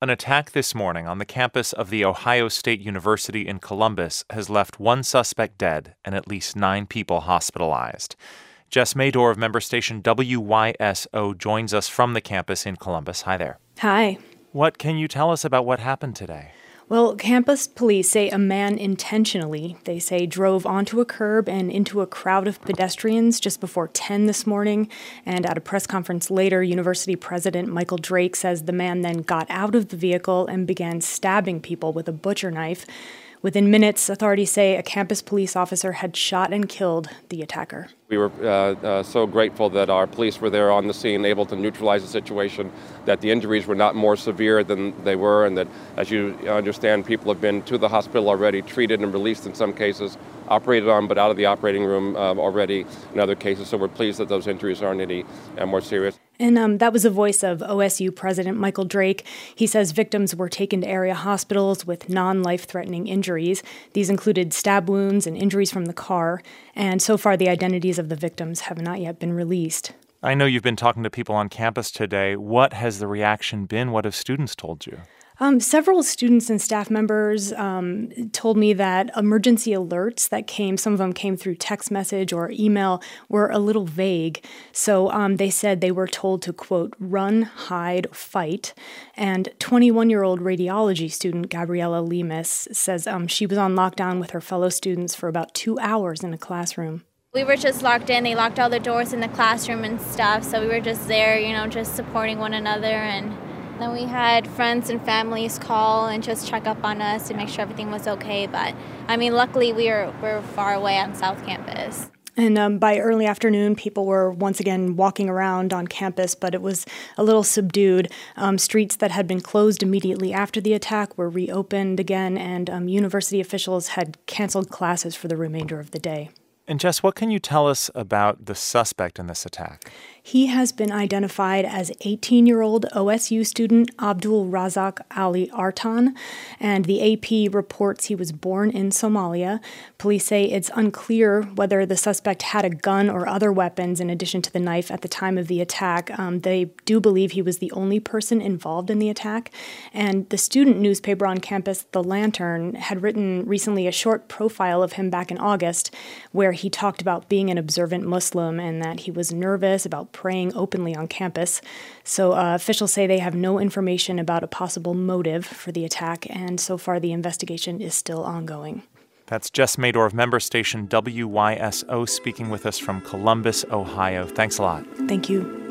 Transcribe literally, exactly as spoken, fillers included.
An attack this morning on the campus of The Ohio State University in Columbus has left one suspect dead and at least nine people hospitalized. Jess Mador of member station W Y S O joins us from the campus in Columbus. Hi there. Hi. What can you tell us about what happened today? Well, campus police say a man intentionally, they say, drove onto a curb and into a crowd of pedestrians just before ten this morning. And at a press conference later, University President Michael Drake says the man then got out of the vehicle and began stabbing people with a butcher knife. Within minutes, authorities say a campus police officer had shot and killed the attacker. We were uh, uh, so grateful that our police were there on the scene, able to neutralize the situation, that the injuries were not more severe than they were, and that, as you understand, people have been to the hospital already, treated and released in some cases, operated on but out of the operating room uh, already in other cases. So we're pleased that those injuries aren't any uh, more serious. And um, that was the voice of O S U President Michael Drake. He says victims were taken to area hospitals with non-life-threatening injuries. These included stab wounds and injuries from the car. And so far, the identities of the victims have not yet been released. I know you've been talking to people on campus today. What has the reaction been? What have students told you? Um, several students and staff members um, told me that emergency alerts that came, some of them came through text message or email, were a little vague. So um, they said they were told to, quote, run, hide, fight. And twenty-one-year-old radiology student Gabriella Lemus says um, she was on lockdown with her fellow students for about two hours in a classroom. We were just locked in. They locked all the doors in the classroom and stuff. So we were just there, you know, just supporting one another. And then we had friends and families call and just check up on us to make sure everything was okay. But, I mean, luckily we were, we were far away on South Campus. And um, by early afternoon, people were once again walking around on campus, but it was a little subdued. Um, streets that had been closed immediately after the attack were reopened again, and um, university officials had canceled classes for the remainder of the day. And Jess, what can you tell us about the suspect in this attack? He has been identified as eighteen-year-old O S U student Abdul Razak Ali Artan, and the A P reports he was born in Somalia. Police say it's unclear whether the suspect had a gun or other weapons in addition to the knife at the time of the attack. Um, they do believe he was the only person involved in the attack, and the student newspaper on campus, The Lantern, had written recently a short profile of him back in August, where he talked about being an observant Muslim and that he was nervous about praying openly on campus. So uh, officials say they have no information about a possible motive for the attack, and so far the investigation is still ongoing. That's Jess Mador of member station W Y S O speaking with us from Columbus, Ohio. Thanks a lot. Thank you.